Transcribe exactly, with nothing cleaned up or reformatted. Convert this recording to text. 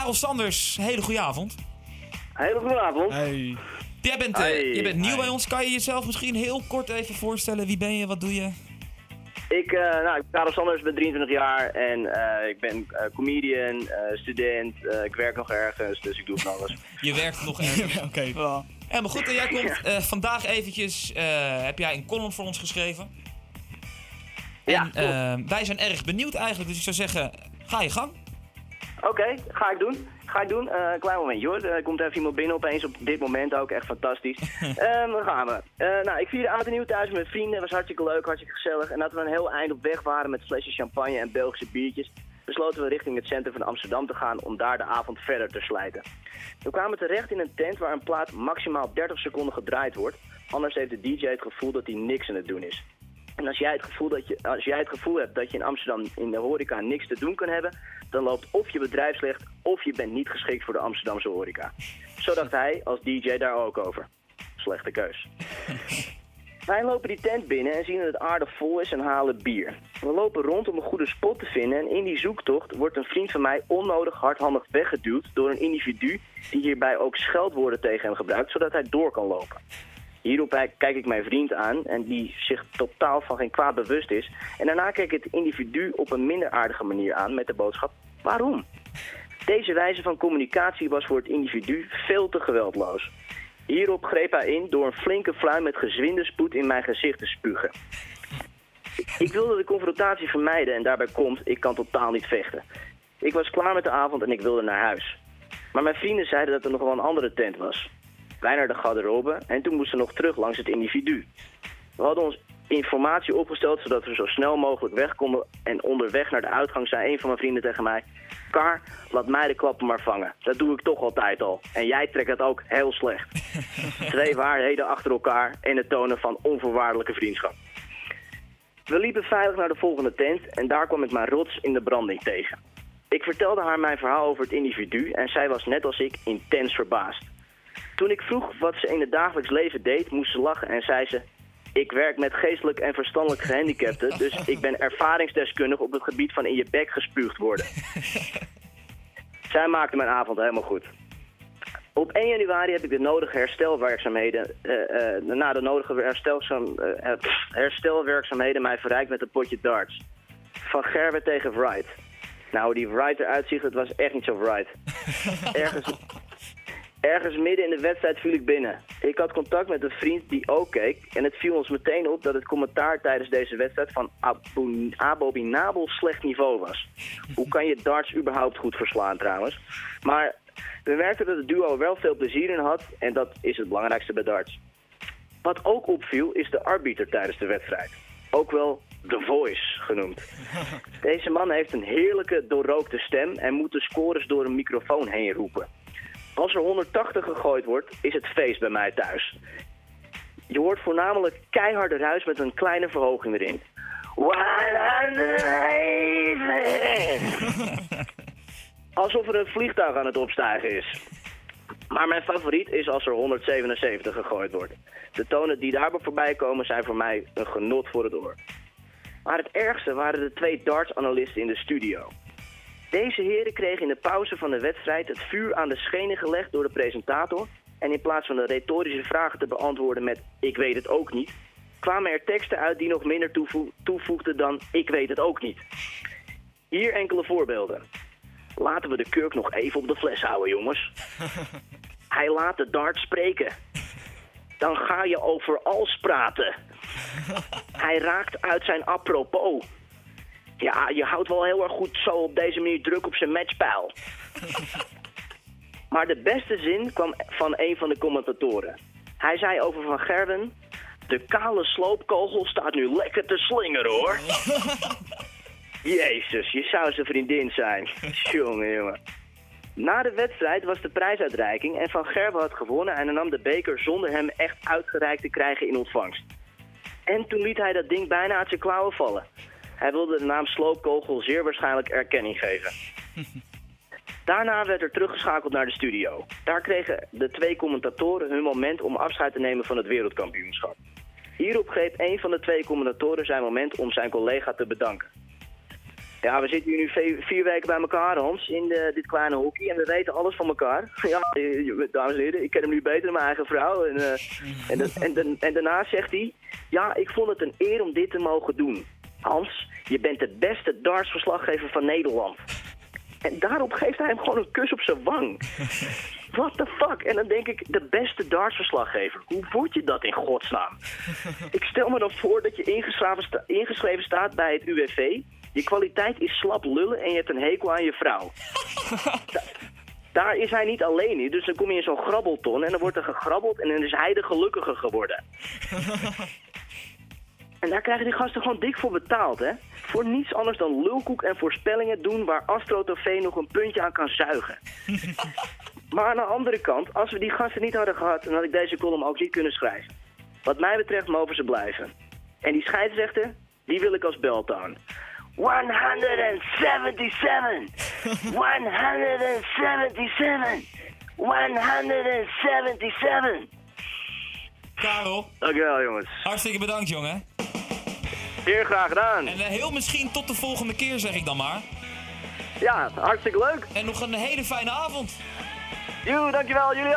Karel Sanders, hele goede avond. Hele goede avond. Hey. Jij bent, uh, Hey. jij bent nieuw Hey. bij ons. Kan je jezelf misschien heel kort even voorstellen? Wie ben je? Wat doe je? Ik, uh, nou, ik ben Karel Sanders, ben drieëntwintig jaar en uh, ik ben uh, comedian, uh, student. Uh, ik werk nog ergens, dus ik doe van alles. Je werkt nog ergens. Oké. Ja, maar goed, en jij komt uh, vandaag eventjes, uh, heb jij een column voor ons geschreven. Ja, En uh, wij zijn erg benieuwd eigenlijk, dus ik zou zeggen, ga je gang. Oké, okay, ga ik doen. Ga ik doen. Uh, een klein momentje hoor. Er komt even iemand binnen opeens op dit moment ook. Echt fantastisch. um, dan gaan we. Uh, nou, ik vierde oud en nieuw thuis met mijn vrienden. Het was hartstikke leuk, hartstikke gezellig. En dat we een heel eind op weg waren met flesjes champagne en Belgische biertjes, besloten we richting het centrum van Amsterdam te gaan om daar de avond verder te slijten. We kwamen terecht in een tent waar een plaat maximaal dertig seconden gedraaid wordt. Anders heeft de D J het gevoel dat hij niks aan het doen is. En als jij, het gevoel dat je, als jij het gevoel hebt dat je in Amsterdam in de horeca niks te doen kan hebben, dan loopt of je bedrijf slecht of je bent niet geschikt voor de Amsterdamse horeca. Zo dacht hij als D J daar ook over. Slechte keus. Wij lopen die tent binnen en zien dat het aardig vol is en halen bier. We lopen rond om een goede spot te vinden en in die zoektocht wordt een vriend van mij onnodig hardhandig weggeduwd door een individu die hierbij ook scheldwoorden tegen hem gebruikt, zodat hij door kan lopen. Hierop kijk ik mijn vriend aan en die zich totaal van geen kwaad bewust is. En daarna kijk ik het individu op een minder aardige manier aan met de boodschap: waarom? Deze wijze van communicatie was voor het individu veel te geweldloos. Hierop greep hij in door een flinke fluim met gezwinde spoed in mijn gezicht te spugen. Ik wilde de confrontatie vermijden en daarbij komt, ik kan totaal niet vechten. Ik was klaar met de avond en ik wilde naar huis. Maar mijn vrienden zeiden dat er nog wel een andere tent was. Wij naar de garderobe en toen moesten we nog terug langs het individu. We hadden ons informatie opgesteld zodat we zo snel mogelijk weg konden en onderweg naar de uitgang zei een van mijn vrienden tegen mij: Kar, laat mij de klappen maar vangen. Dat doe ik toch altijd al. En jij trekt dat ook heel slecht. Twee waarheden achter elkaar en het tonen van onvoorwaardelijke vriendschap. We liepen veilig naar de volgende tent en daar kwam ik mijn rots in de branding tegen. Ik vertelde haar mijn verhaal over het individu en zij was net als ik intens verbaasd. Toen ik vroeg wat ze in het dagelijks leven deed, moest ze lachen en zei ze: ik werk met geestelijk en verstandelijk gehandicapten, dus ik ben ervaringsdeskundig op het gebied van in je bek gespuugd worden. Zij maakte mijn avond helemaal goed. Op één januari heb ik de nodige herstelwerkzaamheden, uh, uh, na de nodige herstelzaam, uh, herstelwerkzaamheden mij verrijkt met een potje darts. Van Gerwe tegen Wright. Nou, die Wright eruit ziet, het was echt niet zo Wright. Ergens... Ergens midden in de wedstrijd viel ik binnen. Ik had contact met een vriend die ook keek en het viel ons meteen op dat het commentaar tijdens deze wedstrijd van abo- abominabel slecht niveau was. Hoe kan je darts überhaupt goed verslaan trouwens? Maar we merkten dat het duo wel veel plezier in had en dat is het belangrijkste bij darts. Wat ook opviel is de arbiter tijdens de wedstrijd. Ook wel The Voice genoemd. Deze man heeft een heerlijke doorrookte stem en moet de scores door een microfoon heen roepen. Als er honderdtachtig gegooid wordt, is het feest bij mij thuis. Je hoort voornamelijk keiharde ruis met een kleine verhoging erin. Alsof er een vliegtuig aan het opstijgen is. Maar mijn favoriet is als er honderdzevenenzeventig gegooid wordt. De tonen die daarbij voorbij komen zijn voor mij een genot voor het oor. Maar het ergste waren de twee darts-analisten in de studio. Deze heren kregen in de pauze van de wedstrijd het vuur aan de schenen gelegd door de presentator. En in plaats van de retorische vragen te beantwoorden met ik weet het ook niet, kwamen er teksten uit die nog minder toevo- toevoegden dan ik weet het ook niet. Hier enkele voorbeelden. Laten we de kurk nog even op de fles houden, jongens. Hij laat de dart spreken. Dan ga je over alles praten. Hij raakt uit zijn apropos. Ja, je houdt wel heel erg goed zo op deze manier druk op zijn matchpijl. Maar de beste zin kwam van een van de commentatoren. Hij zei over Van Gerwen: de kale sloopkogel staat nu lekker te slingeren, hoor. Jezus, je zou zijn vriendin zijn. Jongen, jongen. Na de wedstrijd was de prijsuitreiking en Van Gerwen had gewonnen en hij nam de beker zonder hem echt uitgereikt te krijgen in ontvangst. En toen liet hij dat ding bijna uit zijn klauwen vallen. Hij wilde de naam Sloopkogel zeer waarschijnlijk erkenning geven. Daarna werd er teruggeschakeld naar de studio. Daar kregen de twee commentatoren hun moment om afscheid te nemen van het wereldkampioenschap. Hierop greep een van de twee commentatoren zijn moment om zijn collega te bedanken. Ja, we zitten hier nu ve- vier weken bij elkaar, Hans, in de, dit kleine hockey. En we weten alles van elkaar. Ja, je- dames en heren, ik ken hem nu beter dan mijn eigen vrouw. En, uh, en, de, en, de, en daarna zegt hij... Ja, ik vond het een eer om dit te mogen doen. Hans, je bent de beste dartsverslaggever van Nederland. En daarop geeft hij hem gewoon een kus op zijn wang. What the fuck? En dan denk ik, de beste dartsverslaggever. Hoe word je dat in godsnaam? Ik stel me dan voor dat je ingeschreven, sta- ingeschreven staat bij het U W V. Je kwaliteit is slap lullen en je hebt een hekel aan je vrouw. Da- daar is hij niet alleen in. Dus dan kom je in zo'n grabbelton en dan wordt er gegrabbeld en dan is hij de gelukkige geworden. En daar krijgen die gasten gewoon dik voor betaald, hè? Voor niets anders dan lulkoek en voorspellingen doen waar Astro T V nog een puntje aan kan zuigen. Maar aan de andere kant, als we die gasten niet hadden gehad, dan had ik deze column ook niet kunnen schrijven. Wat mij betreft mogen ze blijven. En die scheidsrechter, die wil ik als beltoon. honderdzevenenzeventig! honderdzevenenzeventig! honderdzevenenzeventig! Karel, Dankjewel, jongens. hartstikke bedankt, jongen. Zeer graag gedaan. En uh, heel misschien tot de volgende keer, zeg ik dan maar. Ja, hartstikke leuk. En nog een hele fijne avond. Joe, dankjewel. Jullie